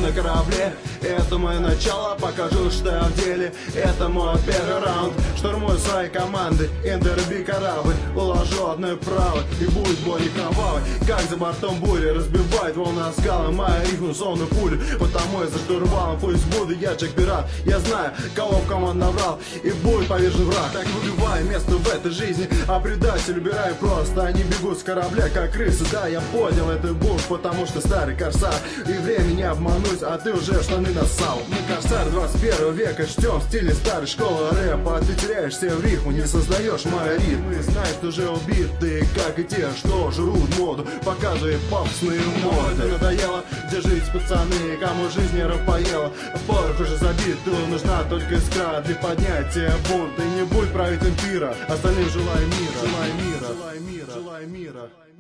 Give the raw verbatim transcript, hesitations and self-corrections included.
на корабле. Это мое начало, покажу, что я в деле. Это мой первый раунд. Штурмую своей команды, интерби корабль. Уложу одной правой, и будет бой не кровавый. Как за бортом бури, разбивает волна скалы. Моя рифма сонную пулю, потому я за штурвалом. Пусть буду я Джек-пират, я знаю, кого в команд набрал, и будет повержен враг. Так выбиваю место в этой жизни, а предатель убираю просто. Они бегут с корабля, как крысы. Да, я понял, это бух, потому что старый корсар. И время не обмануть, а ты уже в штаны нассал. Мы корсар двадцать первого века, ждем в стиле старой школы рэпа. Ты теряешься в рифму, не создаешь мой ритм. И знаешь, что уже убиты, как и те, что жрут моду, показывая пафосные моды. Надоело, где жить, пацаны, кому жизнь не поела. Порох уже забит, тут нужна только искра для поднятия бунта. И не будь править импира, остальным желаю мира. Желаю мира, желаю мира, желаю мира.